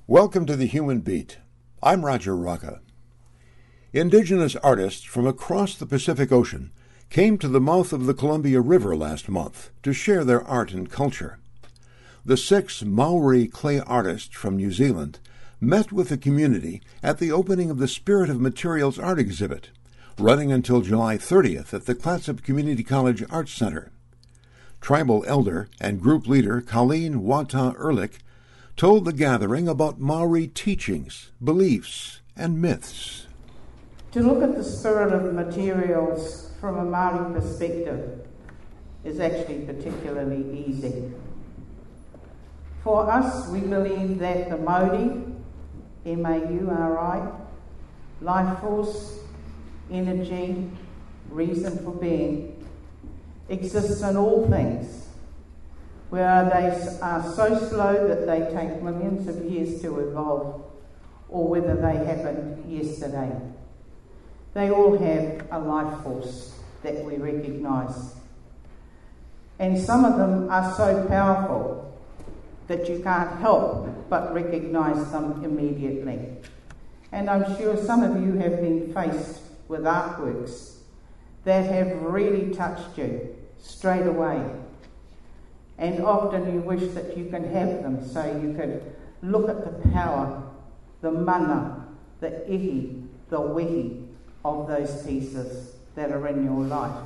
Welcome to the Human Beat. I'm Roger Rocca. Indigenous artists from across the Pacific Ocean came to the mouth of the Columbia River last month to share their art and culture. The 6 Maori clay artists from New Zealand met with the community at the opening of the Spirit of Materials art exhibit, running until July 30th at the Clatsop Community College Arts Center. Tribal elder and group leader Colleen Wata Ehrlich told the gathering about Maori teachings, beliefs, and myths. To look at the spirit of materials from a Maori perspective is actually particularly easy. For us, we believe that the Mauri, M-A-U-R-I, life force, energy, reason for being, exists in all things, whether they are so slow that they take millions of years to evolve, or whether they happened yesterday. They all have a life force that we recognise. And some of them are so powerful that you can't help but recognise them immediately. And I'm sure some of you have been faced with artworks that have really touched you straight away. And often you wish that you can have them so you could look at the power, the mana, the ihi, the wehi of those pieces that are in your life.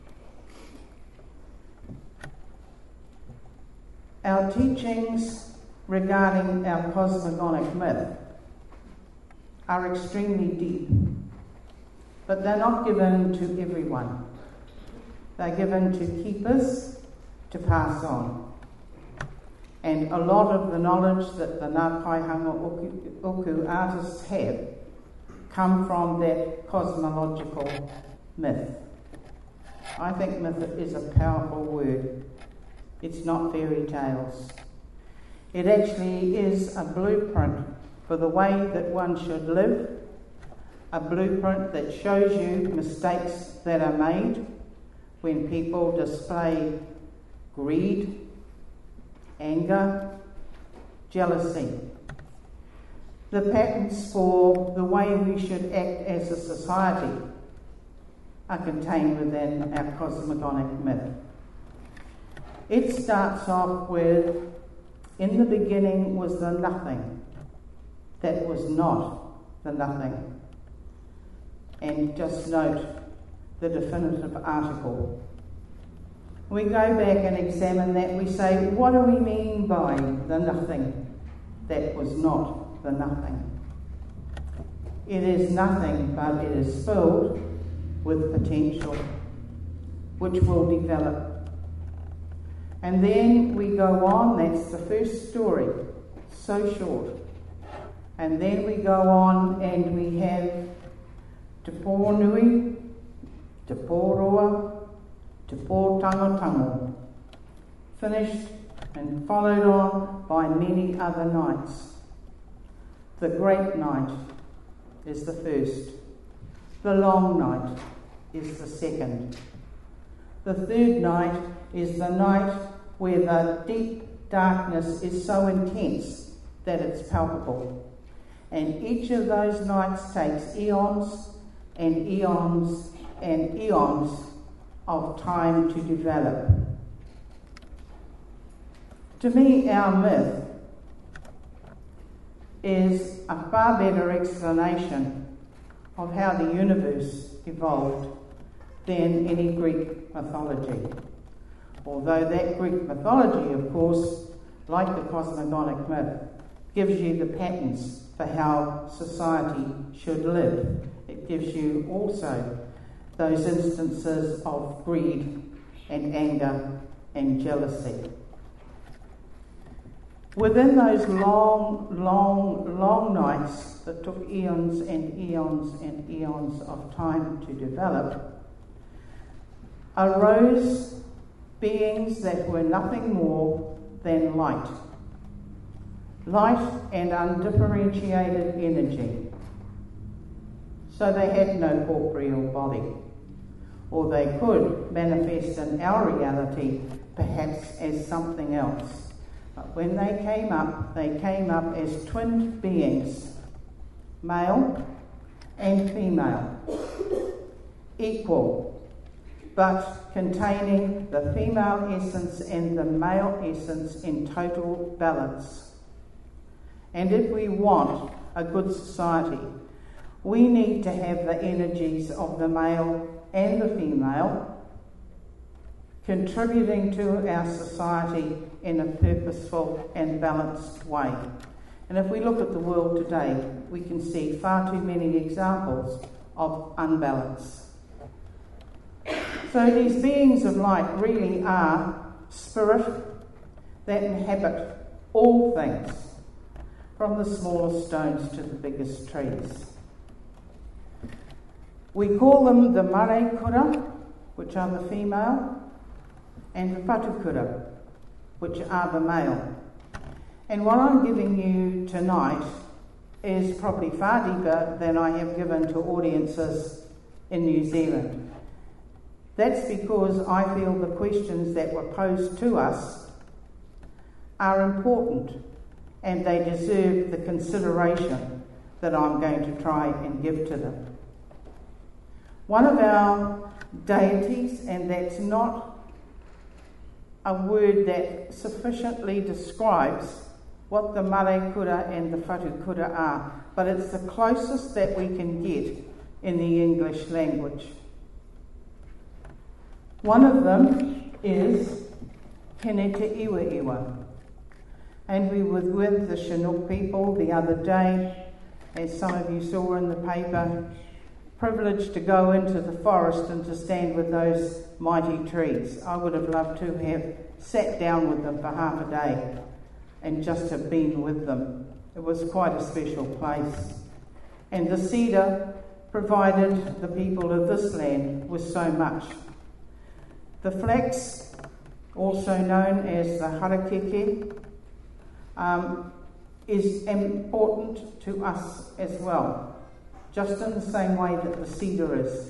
Our teachings regarding our cosmogonic myth are extremely deep, but they're not given to everyone. They're given to keepers to pass on. And a lot of the knowledge that the Ngā Paihanga Uku artists have come from that cosmological myth. I think myth is a powerful word. It's not fairy tales. It actually is a blueprint for the way that one should live, a blueprint that shows you mistakes that are made when people display greed, anger, jealousy. The patterns for the way we should act as a society are contained within our cosmogonic myth. It starts off with, in the beginning was the nothing that was not the nothing. And just note the definitive article. We go back and examine that. We say, what do we mean by the nothing that was not the nothing? It is nothing, but it is filled with potential, which will develop. And then we go on, that's the first story, so short. And then we go on and we have Te Pō Nui, Te Pō Roa, Te Pō Tangotango, finished and followed on by many other nights. The great night is the first. The long night is the second. The third night is the night where the deep darkness is so intense that it's palpable. And each of those nights takes eons and eons and eons of time to develop. To me, our myth is a far better explanation of how the universe evolved than any Greek mythology. Although that Greek mythology, of course, like the cosmogonic myth, gives you the patterns for how society should live. It gives you also those instances of greed and anger and jealousy. Within those long nights that took eons and eons and eons of time to develop, arose beings that were nothing more than light. Light and undifferentiated energy. So they had no corporeal body. Or they could manifest in our reality perhaps as something else. But when they came up as twin beings, male and female, equal, but containing the female essence and the male essence in total balance. And if we want a good society, we need to have the energies of the male and the female contributing to our society in a purposeful and balanced way. And if we look at the world today, we can see far too many examples of unbalance. So these beings of light really are spirit that inhabit all things, from the smallest stones to the biggest trees. We call them the mare kura, which are the female, and the whatukura, which are the male. And what I'm giving you tonight is probably far deeper than I have given to audiences in New Zealand. That's because I feel the questions that were posed to us are important and they deserve the consideration that I'm going to try and give to them. One of our deities, and that's not a word that sufficiently describes what the mare kura and the whatukura are, but it's the closest that we can get in the English language. One of them is Kene Te Iwa Iwa. And we were with the Chinook people the other day, as some of you saw in the paper, privileged to go into the forest and to stand with those mighty trees. I would have loved to have sat down with them for half a day and just have been with them. It was quite a special place. And the cedar provided the people of this land with so much. The flax, also known as the harakeke, is important to us as well, just in the same way that the cedar is.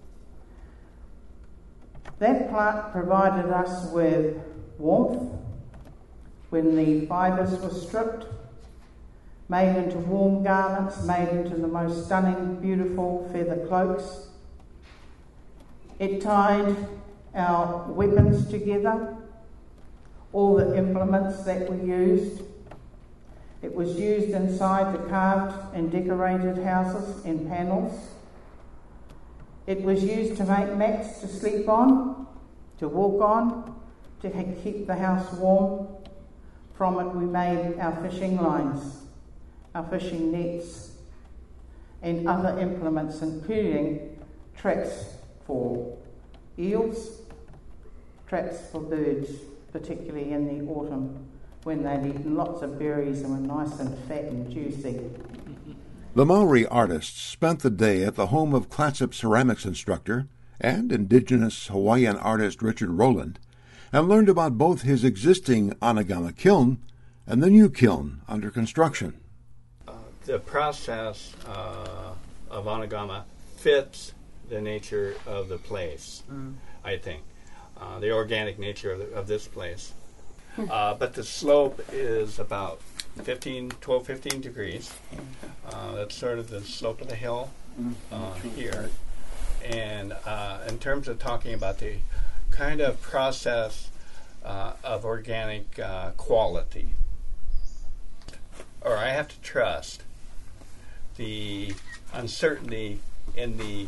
That plant provided us with warmth when the fibres were stripped, made into warm garments, made into the most stunning, beautiful feather cloaks. It tied our weapons together, all the implements that we used. It was used inside the carved and decorated houses in panels. It was used to make mats to sleep on, to walk on, to keep the house warm. From it we made our fishing lines, our fishing nets, and other implements, including traps for eels, traps for birds, particularly in the autumn when they'd eaten lots of berries and were nice and fat and juicy. The Maori artists spent the day at the home of Clatsop ceramics instructor and Indigenous Hawaiian artist Richard Rowland and learned about both his existing Anagama kiln and the new kiln under construction. The process of Anagama fits the nature of the place, I think, the organic nature of this place. But the slope is about 12, 15 degrees. That's sort of the slope of the hill here. And in terms of talking about the kind of process of organic quality, or I have to trust the uncertainty in the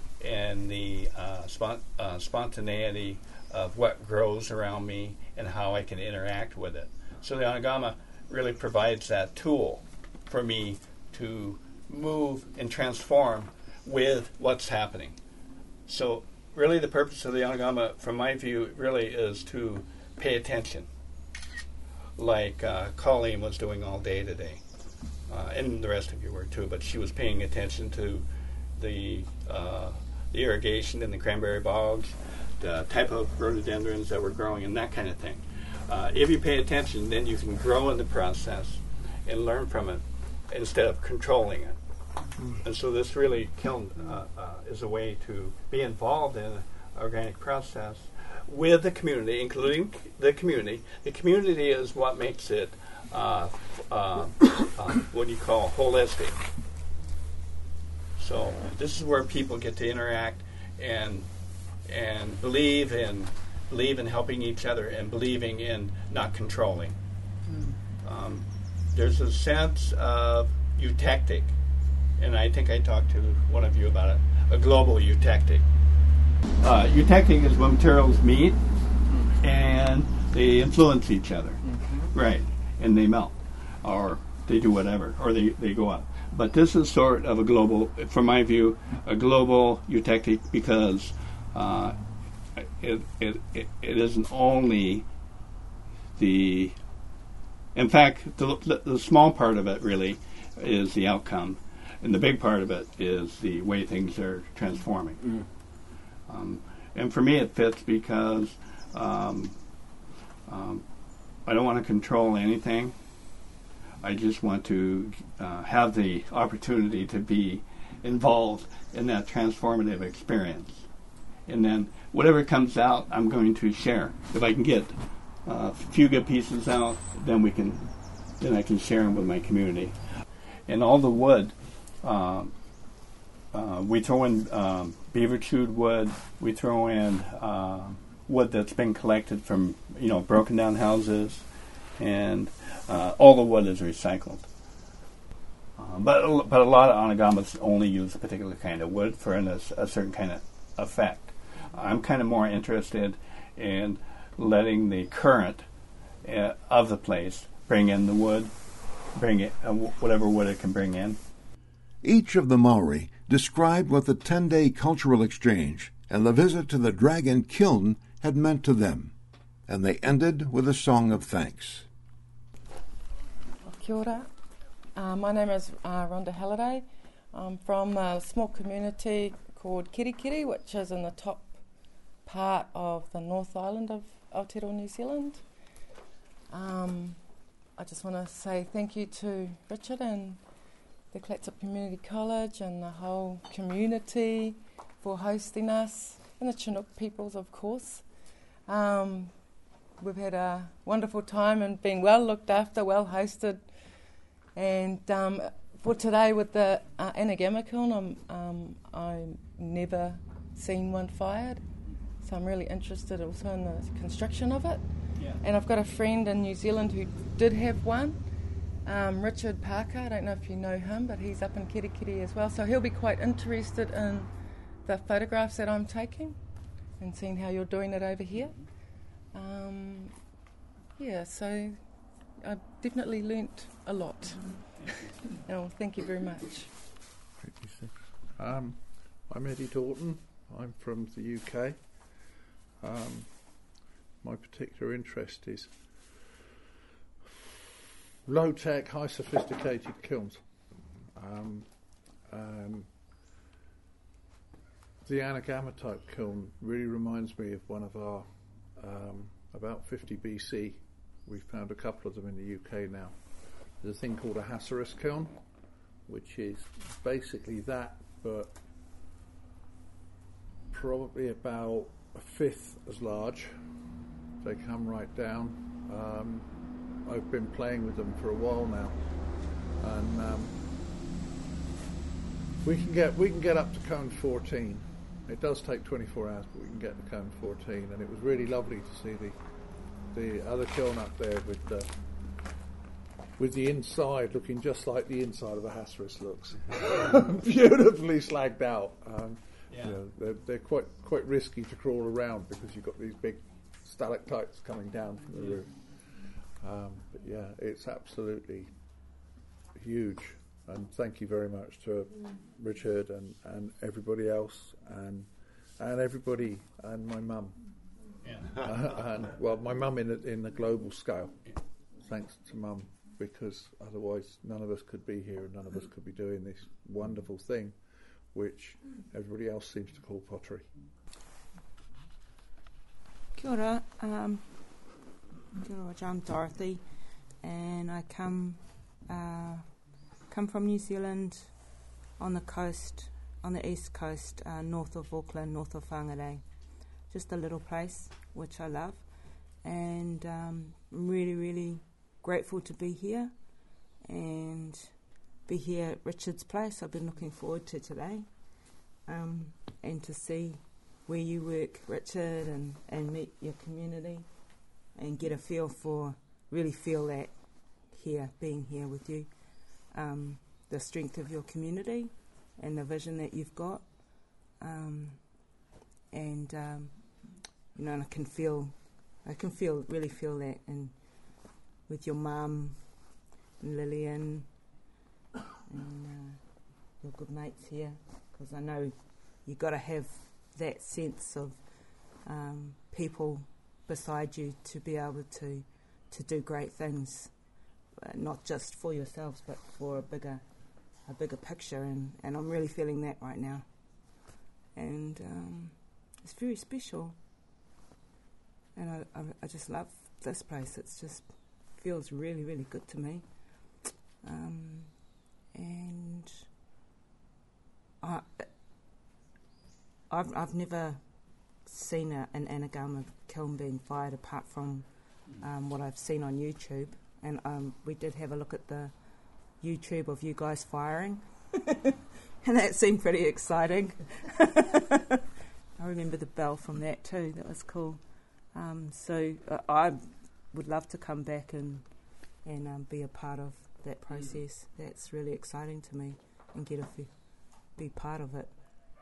spontaneity of what grows around me and how I can interact with it. So the Anagama really provides that tool for me to move and transform with what's happening. So really the purpose of the Anagama, from my view, really is to pay attention, like Colleen was doing all day today, and the rest of you were too, but she was paying attention to the irrigation in the cranberry bogs, the type of rhododendrons that were growing, and that kind of thing. If you pay attention, then you can grow in the process and learn from it instead of controlling it. And so this really kiln is a way to be involved in organic process with the community, including the community. The community is what makes it, what do you call, holistic. So this is where people get to interact and believe in helping each other and believing in not controlling. There's a sense of eutectic, and I think I talked to one of you about it, a global eutectic. Eutectic is when materials meet and they influence each other, right, and they melt, or they do whatever, or they go up. But this is sort of a global, from my view, a global eutectic because it isn't only the, in fact, the small part of it really is the outcome, and the big part of it is the way things are transforming. And for me, it fits because I don't want to control anything. I just want to have the opportunity to be involved in that transformative experience. And then whatever comes out, I'm going to share. If I can get a few good pieces out, then I can share them with my community. And all the wood, we throw in beaver chewed wood. We throw in wood that's been collected from broken down houses, and all the wood is recycled. But a lot of Anagamas only use a particular kind of wood for a certain kind of effect. I'm kind of more interested in letting the current of the place bring in the wood, bring it whatever wood it can bring in. Each of the Maori described what the 10-day cultural exchange and the visit to the Dragon Kiln had meant to them, and they ended with a song of thanks. Kia ora. My name is Rhonda Halliday. I'm from a small community called Kirikiri, which is in the top part of the North Island of Aotearoa, New Zealand. I just want to say thank you to Richard and the Clatsop Community College and the whole community for hosting us, and the Chinook peoples, of course. We've had a wonderful time and been well looked after, well hosted. And for today with the Anagama kiln, I've never seen one fired, so I'm really interested also in the construction of it. Yeah. And I've got a friend in New Zealand who did have one, Richard Parker. I don't know if you know him, but he's up in Kirikiri as well, so he'll be quite interested in the photographs that I'm taking and seeing how you're doing it over here. So I've definitely learnt a lot. Oh, thank you very much. I'm Eddie Doughton. I'm from the UK. My particular interest is low-tech, high-sophisticated kilns. The Anagama type kiln really reminds me of one of our, about 50 BC. We found a couple of them in the UK now. There's a thing called a Hacerus kiln, which is basically that, but probably about a fifth as large. They come right down. I've been playing with them for a while now, and we can get up to cone 14. It does take 24 hours, but we can get to cone 14, and it was really lovely to see the other kiln up there with the inside looking just like the inside of a Hacerus looks. Beautifully slagged out. They're quite risky to crawl around because you've got these big stalactites coming down from the roof. But yeah, it's absolutely huge. And thank you very much to Richard and everybody else and everybody and my mum. Yeah. And my mum in the global scale. Thanks to Mum, because otherwise none of us could be here and none of us could be doing this wonderful thing, which everybody else seems to call pottery. Kia ora. I'm Dorothy, and I come from New Zealand on the coast, on the east coast, north of Auckland, north of Whangarei. just a little place, which I love. And I'm really, really grateful to be here and be here at Richard's place. I've been looking forward to today and to see where you work, Richard, and meet your community and get a feel for, really feel that here, being here with you, the strength of your community and the vision that you've got. And I can really feel that, and with your mum and Lillian and your good mates here, because I know you got to have that sense of people beside you to be able to do great things, not just for yourselves but for a bigger picture, and I'm really feeling that right now, and it's very special. And I just love this place. It just feels really, really good to me. And I've never seen an Anagama kiln being fired apart from what I've seen on YouTube. And we did have a look at the YouTube of you guys firing. And that seemed pretty exciting. I remember the bell from that too. That was cool. So I would love to come back and be a part of that process. That's really exciting to me, and get to be part of it.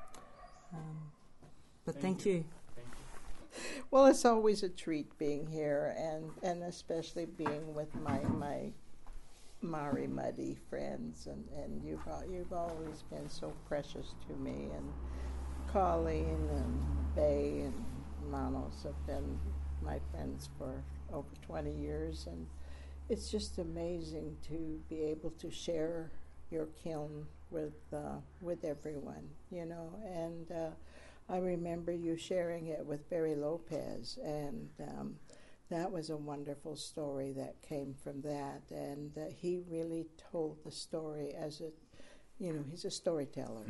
But thank you. Well, it's always a treat being here, and especially being with my Maori Muddy friends, and you've always been so precious to me, and Colleen and Bay and Manos have been my friends for over 20 years, and it's just amazing to be able to share your kiln with everyone, and I remember you sharing it with Barry Lopez, and that was a wonderful story that came from that, and he really told the story as he's a storyteller,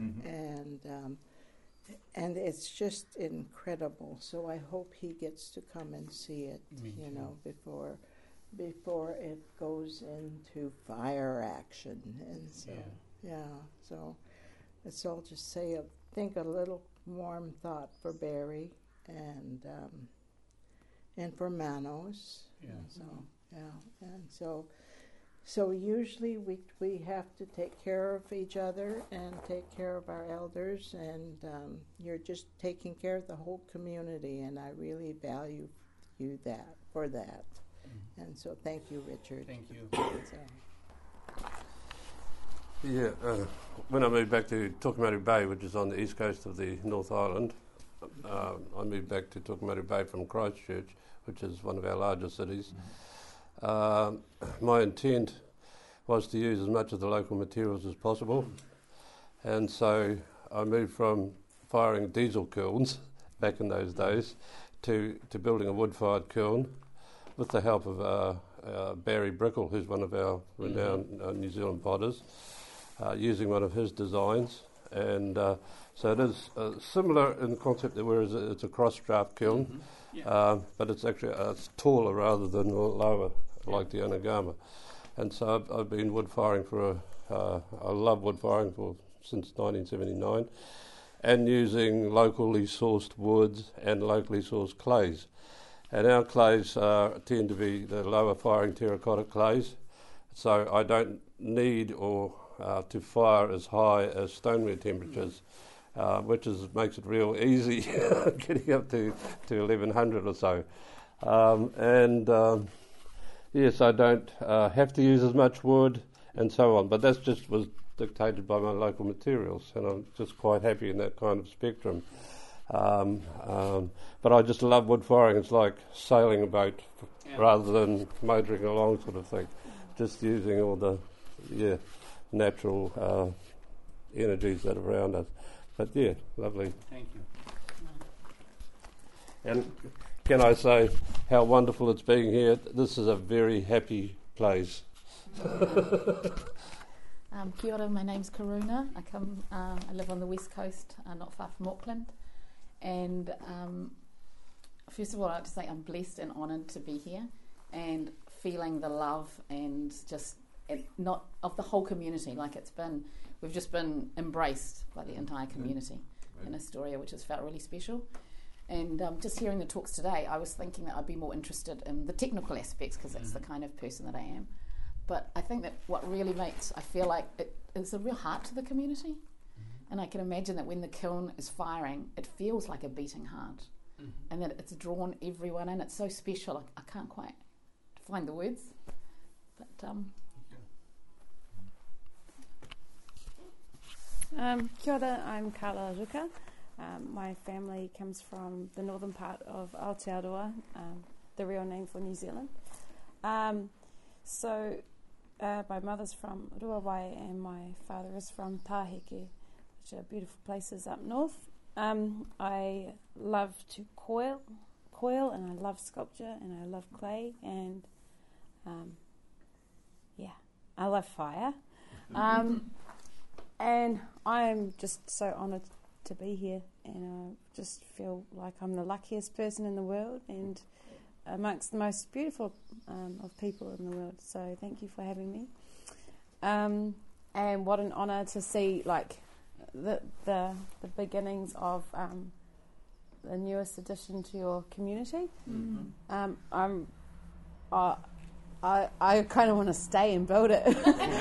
and it's just incredible. So I hope he gets to come and see it, before it goes into fire action. And so, so let's all just think a little warm thought for Barry and for Manos. So usually we have to take care of each other and take care of our elders, and you're just taking care of the whole community, and I really value you for that. And so thank you, Richard. Thank you. When I moved back to Tokomaru Bay, which is on the east coast of the North Island, I moved back to Tokomaru Bay from Christchurch, which is one of our larger cities. My intent was to use as much of the local materials as possible, and so I moved from firing diesel kilns back in those days to building a wood-fired kiln with the help of Barry Brickle, who's one of our renowned New Zealand potters, using one of his designs. And so it is similar in concept, whereas it's a cross-draft kiln, but it's actually taller rather than lower, like the Anagama. And so I've been wood firing I love wood firing since 1979, and using locally sourced woods and locally sourced clays. And our clays tend to be the lower firing terracotta clays, so I don't need to fire as high as stoneware temperatures, which makes it real easy getting up to 1100 or so. Yes, I don't have to use as much wood and so on, but that just was dictated by my local materials, and I'm just quite happy in that kind of spectrum. But I just love wood firing. It's like sailing a boat rather than motoring along sort of thing, just using all the natural energies that are around us. But lovely. Thank you. And can I say how wonderful it's being here? This is a very happy place. Kia ora, my name's Karuna. I live on the west coast, not far from Auckland, and first of all, I'd like to say I'm blessed and honoured to be here and feeling the love and just not of the whole community. Like we've just been embraced by the entire community in Astoria, which has felt really special. And just hearing the talks today, I was thinking that I'd be more interested in the technical aspects because that's the kind of person that I am. But I think that what really makes, I feel like it is a real heart to the community. And I can imagine that when the kiln is firing, it feels like a beating heart. And that it's drawn everyone in. It's so special. I can't quite find the words. But Kia ora, I'm Carla Ruka. My family comes from the northern part of Aotearoa, the real name for New Zealand. So my mother's from Ruawai and my father is from Tāheke, which are beautiful places up north. I love to coil and I love sculpture and I love clay and I love fire. And I'm just so honoured to be here, and I just feel like I'm the luckiest person in the world and amongst the most beautiful of people in the world. So thank you for having me. And what an honour to see like the beginnings of the newest addition to your community. I kind of want to stay and build it.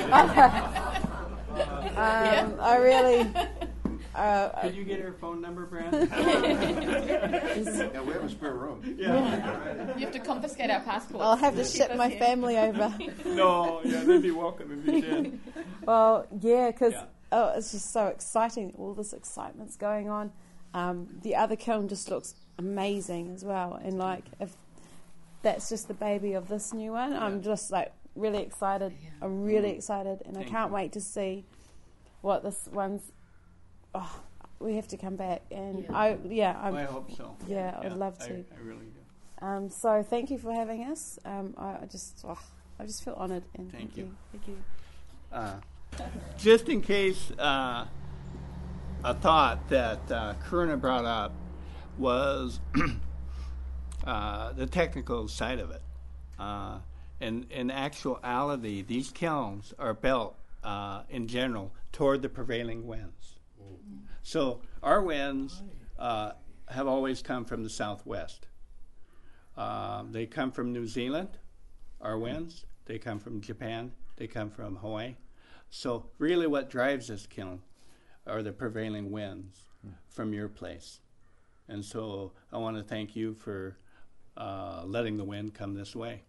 I really. Could you get her phone number, Brad? Yeah, we have a spare room. Yeah. you have to confiscate our passports. I'll have to ship my family over. No, they'd be welcome if you did. Well, yeah, because it's just so exciting. All this excitement's going on. The other kiln just looks amazing as well. And like, if that's just the baby of this new one, I'm just like really excited. I'm really excited, and I can't wait to see what this one's. Oh, we have to come back, and I hope so. Yeah, I would love to. I really do. So thank you for having us. I just feel honoured, and thank you. Thank you. Just in case, a thought that Karuna brought up was the technical side of it. In actuality, these kilns are built in general toward the prevailing winds. So our winds have always come from the southwest. They come from New Zealand, our winds. They come from Japan. They come from Hawaii. So really what drives this kiln are the prevailing winds from your place. And so I want to thank you for letting the wind come this way.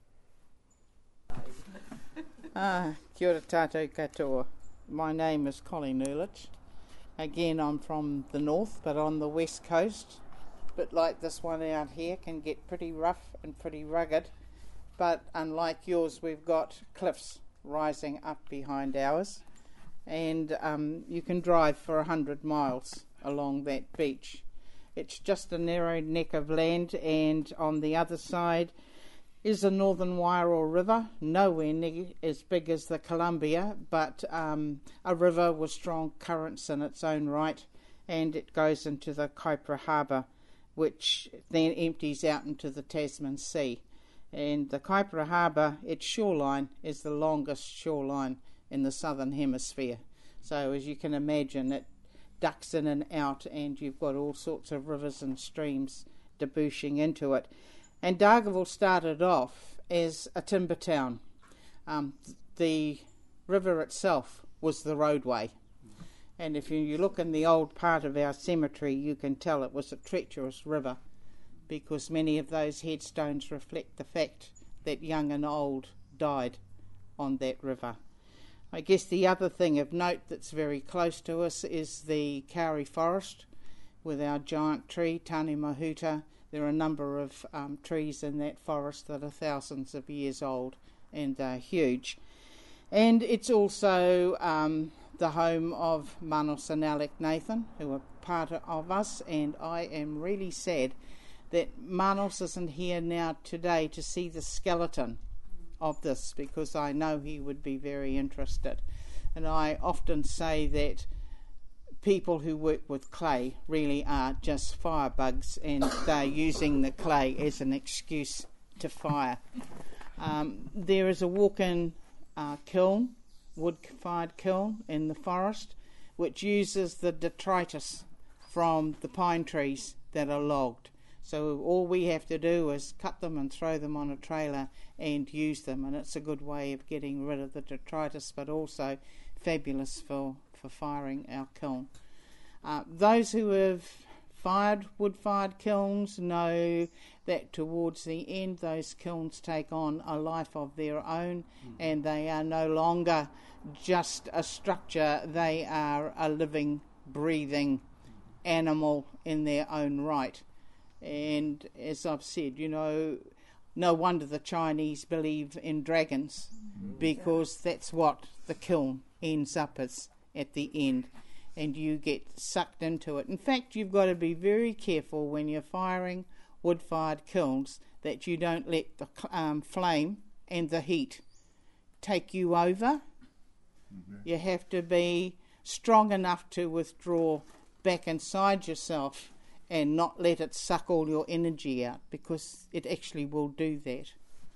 Kia ora tātou katoa. My name is Colleen Ehrlich. Again, I'm from the north, but on the west coast. A bit like this one out here, can get pretty rough and pretty rugged. But unlike yours, we've got cliffs rising up behind ours. And you can drive for 100 miles along that beach. It's just a narrow neck of land, and on the other side is the Northern Wairoa River, nowhere near as big as the Columbia, but a river with strong currents in its own right, and it goes into the Kaipara Harbour, which then empties out into the Tasman Sea. And the Kaipara Harbour, its shoreline, is the longest shoreline in the southern hemisphere. So as you can imagine, it ducks in and out, and you've got all sorts of rivers and streams debouching into it. And Dargaville started off as a timber town. The river itself was the roadway. And if you look in the old part of our cemetery, you can tell it was a treacherous river, because many of those headstones reflect the fact that young and old died on that river. I guess the other thing of note that's very close to us is the Kauri Forest with our giant tree, Tane Mahuta. There are a number of trees in that forest that are thousands of years old and are huge. And it's also the home of Manos and Alec Nathan, who are part of us, and I am really sad that Manos isn't here now today to see the skeleton of this, because I know he would be very interested. And I often say that people who work with clay really are just firebugs, and they're using the clay as an excuse to fire. There is a walk-in kiln, wood-fired kiln in the forest, which uses the detritus from the pine trees that are logged. So all we have to do is cut them and throw them on a trailer and use them, and it's a good way of getting rid of the detritus, but also fabulous for firing our kiln. Those who have fired wood-fired kilns know that towards the end those kilns take on a life of their own, and they are no longer just a structure, they are a living, breathing animal in their own right. And as I've said, no wonder the Chinese believe in dragons, because that's what the kiln ends up as at the end, and you get sucked into it. In fact, you've got to be very careful when you're firing wood-fired kilns that you don't let the flame and the heat take you over. You have to be strong enough to withdraw back inside yourself and not let it suck all your energy out, because it actually will do that.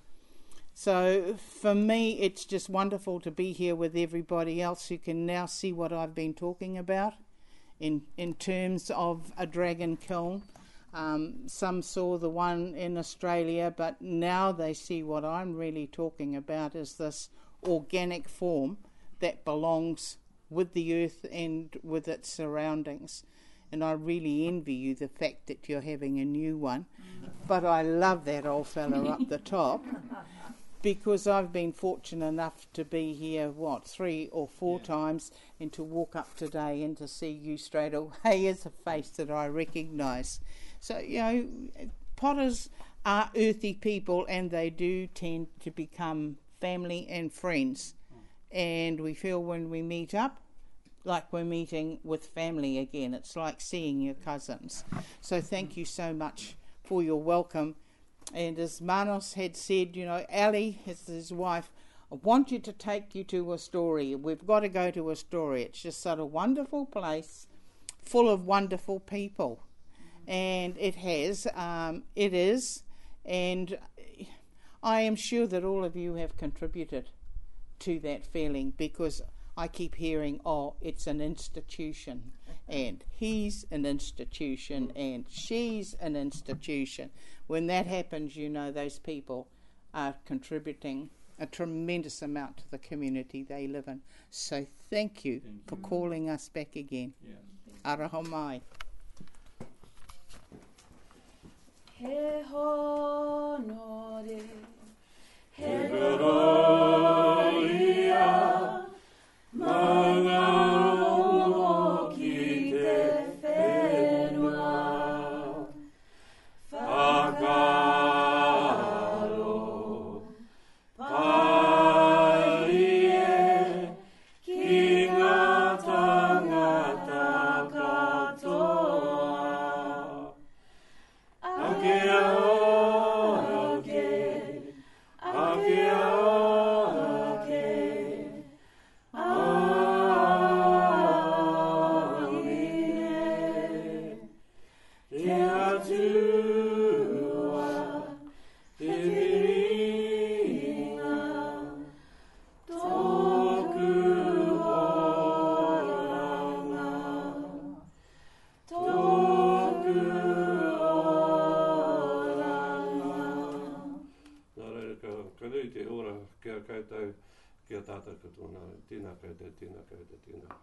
So for me, it's just wonderful to be here with everybody else who can now see what I've been talking about in terms of a dragon kiln. Some saw the one in Australia, but now they see what I'm really talking about is this organic form that belongs with the earth and with its surroundings. And I really envy you the fact that you're having a new one. But I love that old fella up the top, because I've been fortunate enough to be here, 3 or 4 times, and to walk up today and to see you straight away is a face that I recognise. So, potters are earthy people, and they do tend to become family and friends. And we feel when we meet up like we're meeting with family again. It's like seeing your cousins. So thank you so much for your welcome. And as Manos had said, Ali, his wife, I want you to take you to Astoria. We've got to go to Astoria. It's just such a wonderful place, full of wonderful people. And it is. And I am sure that all of you have contributed to that feeling, because I keep hearing, it's an institution, and he's an institution, and she's an institution. When that happens, those people are contributing a tremendous amount to the community they live in. So thank you for calling us back again. Yeah. Araho mai. He honore, he gloria, Magao ki te whenua, whakaro, paie, ki ngā tangata katoa. Ake Kia tātou, kia tātou katoa nā, tēnā koutou, tēnā koutou, tēnā.